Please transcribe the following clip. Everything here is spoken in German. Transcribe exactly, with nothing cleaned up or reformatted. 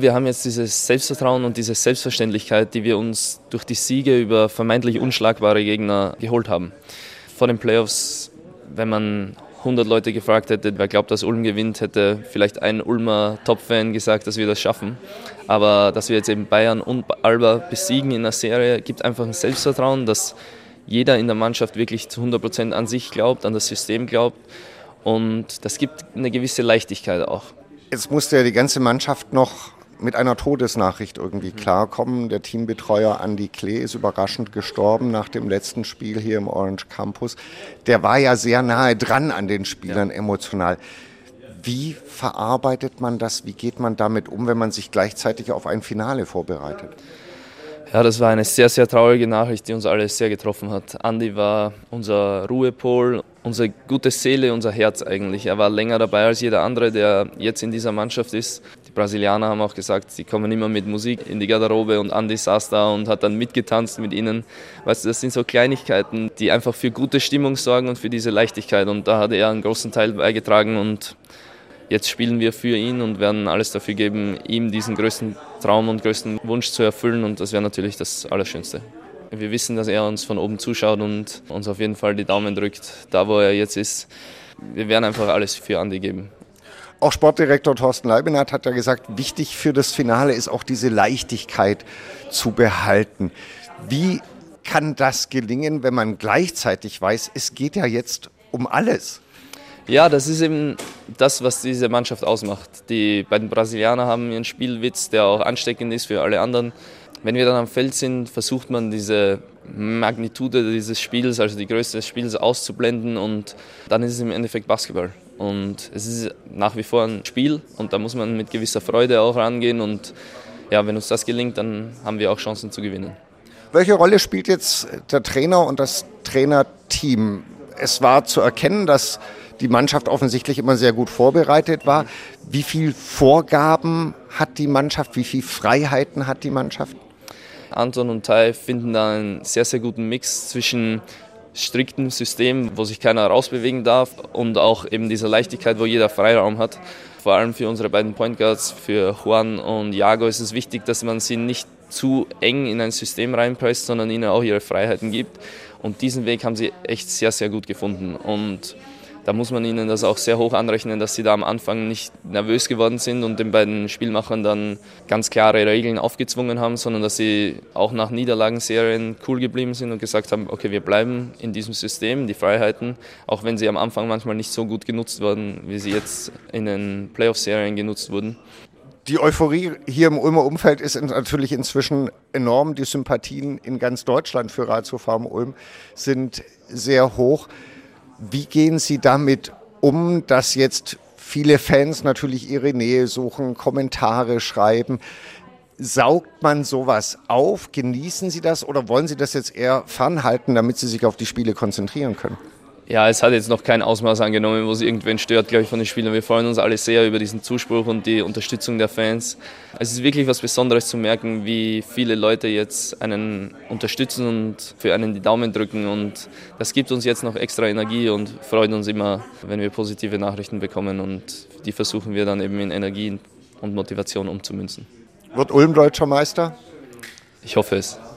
Wir haben jetzt dieses Selbstvertrauen und diese Selbstverständlichkeit, die wir uns durch die Siege über vermeintlich unschlagbare Gegner geholt haben. Vor den Playoffs, wenn man hundert Leute gefragt hätte, wer glaubt, dass Ulm gewinnt, hätte vielleicht ein Ulmer Top-Fan gesagt, dass wir das schaffen. Aber dass wir jetzt eben Bayern und Alba besiegen in der Serie, gibt einfach ein Selbstvertrauen, dass jeder in der Mannschaft wirklich zu hundert Prozent an sich glaubt, an das System glaubt. Und das gibt eine gewisse Leichtigkeit auch. Jetzt musste ja die ganze Mannschaft noch mit einer Todesnachricht irgendwie klarkommen. Der Teambetreuer Andi Klee ist überraschend gestorben nach dem letzten Spiel hier im Orange Campus. Der war ja sehr nahe dran an den Spielern ja. emotional. Wie verarbeitet man das? Wie geht man damit um, wenn man sich gleichzeitig auf ein Finale vorbereitet? Ja, das war eine sehr, sehr traurige Nachricht, die uns alle sehr getroffen hat. Andi war unser Ruhepol, unsere gute Seele, unser Herz eigentlich. Er war länger dabei als jeder andere, der jetzt in dieser Mannschaft ist. Die Brasilianer haben auch gesagt, sie kommen immer mit Musik in die Garderobe und Andi saß da und hat dann mitgetanzt mit ihnen. Weißt du, das sind so Kleinigkeiten, die einfach für gute Stimmung sorgen und für diese Leichtigkeit. Und da hat er einen großen Teil beigetragen und jetzt spielen wir für ihn und werden alles dafür geben, ihm diesen größten Traum und größten Wunsch zu erfüllen und das wäre natürlich das Allerschönste. Wir wissen, dass er uns von oben zuschaut und uns auf jeden Fall die Daumen drückt, da wo er jetzt ist. Wir werden einfach alles für Andi geben. Auch Sportdirektor Thorsten Leibniz hat ja gesagt, wichtig für das Finale ist auch diese Leichtigkeit zu behalten. Wie kann das gelingen, wenn man gleichzeitig weiß, es geht ja jetzt um alles? Ja, das ist eben das, was diese Mannschaft ausmacht. Die beiden Brasilianer haben ihren Spielwitz, der auch ansteckend ist für alle anderen. Wenn wir dann am Feld sind, versucht man diese Magnitude dieses Spiels, also die Größe des Spiels auszublenden und dann ist es im Endeffekt Basketball. Und es ist nach wie vor ein Spiel und da muss man mit gewisser Freude auch rangehen und ja, wenn uns das gelingt, dann haben wir auch Chancen zu gewinnen. Welche Rolle spielt jetzt der Trainer und das Trainerteam? Es war zu erkennen, dass die Mannschaft offensichtlich immer sehr gut vorbereitet war. Wie viel Vorgaben hat die Mannschaft? Wie viel Freiheiten hat die Mannschaft? Anton und Tai finden da einen sehr, sehr guten Mix zwischen striktem System, wo sich keiner rausbewegen darf, und auch eben dieser Leichtigkeit, wo jeder Freiraum hat. Vor allem für unsere beiden Point Guards, für Juan und Iago, ist es wichtig, dass man sie nicht zu eng in ein System reinpresst, sondern ihnen auch ihre Freiheiten gibt. Und diesen Weg haben sie echt sehr, sehr gut gefunden. Und da muss man ihnen das auch sehr hoch anrechnen, dass sie da am Anfang nicht nervös geworden sind und den beiden Spielmachern dann ganz klare Regeln aufgezwungen haben, sondern dass sie auch nach Niederlagenserien cool geblieben sind und gesagt haben, okay, wir bleiben in diesem System, die Freiheiten, auch wenn sie am Anfang manchmal nicht so gut genutzt wurden, wie sie jetzt in den Playoff-Serien genutzt wurden. Die Euphorie hier im Ulmer Umfeld ist natürlich inzwischen enorm. Die Sympathien in ganz Deutschland für Ratio Farm Ulm sind sehr hoch. Wie gehen Sie damit um, dass jetzt viele Fans natürlich ihre Nähe suchen, Kommentare schreiben? Saugt man sowas auf? Genießen Sie das oder wollen Sie das jetzt eher fernhalten, damit Sie sich auf die Spiele konzentrieren können? Ja, es hat jetzt noch kein Ausmaß angenommen, wo es irgendwen stört, glaube ich, von den Spielern. Wir freuen uns alle sehr über diesen Zuspruch und die Unterstützung der Fans. Es ist wirklich was Besonderes zu merken, wie viele Leute jetzt einen unterstützen und für einen die Daumen drücken. Und das gibt uns jetzt noch extra Energie und freut uns immer, wenn wir positive Nachrichten bekommen. Und die versuchen wir dann eben in Energie und Motivation umzumünzen. Wird Ulm deutscher Meister? Ich hoffe es.